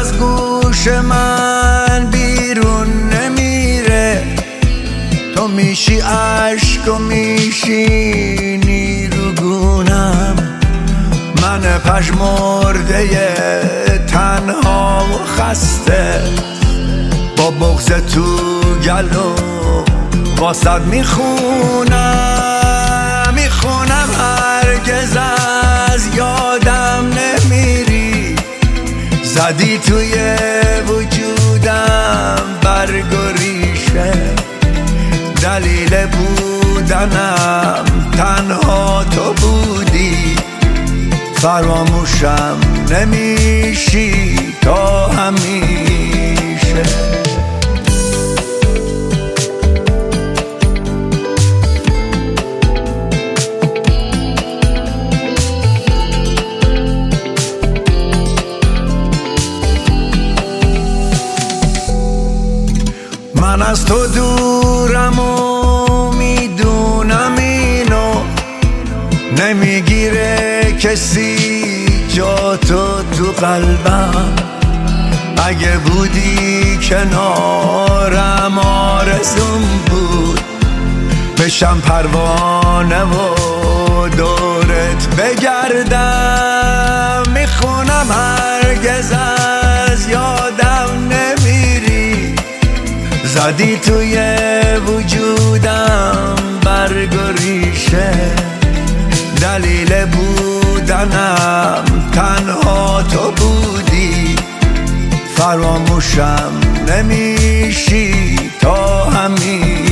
از گوش من بیرون نمیره. تو میشی عشق و میشی نیروگونم، من پژمرده تنها و خسته، با بغض تو گلو واسد میخونم هرگز از یادم نمیری. زدی توی وجودم برگ و ریشه، دلیل بودنم تنها تو بودی. فراموشم نمیشی تا همیشه. من از تو دورم و میدونم اینو، نمیگیره کسی جا تو قلبم. اگه بودی کنارم آرزوم بود بشم پروانه و دورت بگردم. میخونم هرگز از یادم نمیری. زدی توی وجودم برگ و ریشه، دلیل بودنم تنها تو بودی. فراموشم نمیشی تا همیشه.